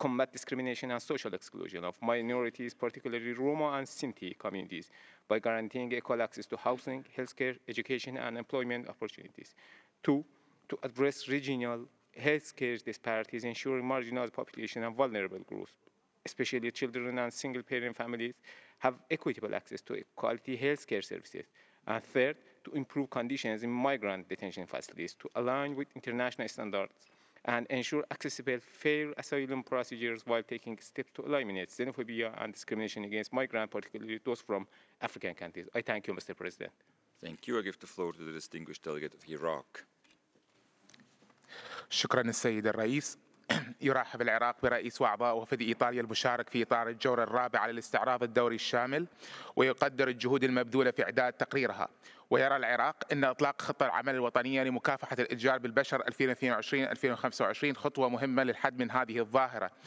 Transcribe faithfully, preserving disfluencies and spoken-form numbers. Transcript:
combat discrimination and social exclusion of minorities, particularly Roma and Sinti communities, by guaranteeing equal access to housing, healthcare, education, and employment opportunities. Two, to address regional healthcare disparities, ensuring marginalized population and vulnerable groups, especially children and single-parent families, have equitable access to quality healthcare services. And third, to improve conditions in migrant detention facilities to align with international standards and ensure accessible, fair asylum procedures while taking steps to eliminate xenophobia and discrimination against migrants, particularly those from African countries. I thank you, Mister President. Thank you. I give the floor to the distinguished delegate of Iraq. شكرا السيد الرئيس. يرحب العراق برئيس وأعضاء وفد إيطاليا المشارك في إطار الجولة الرابعة للاستعراض الدوري الشامل، ويقدر الجهود المبذولة في إعداد تقريرها. ويرى العراق أن إطلاق خطة العمل الوطنية لمكافحة الإتجار بالبشر ألفين واثنين وعشرين ألفين وخمسة وعشرين خطوة مهمة للحد من هذه الظاهرة،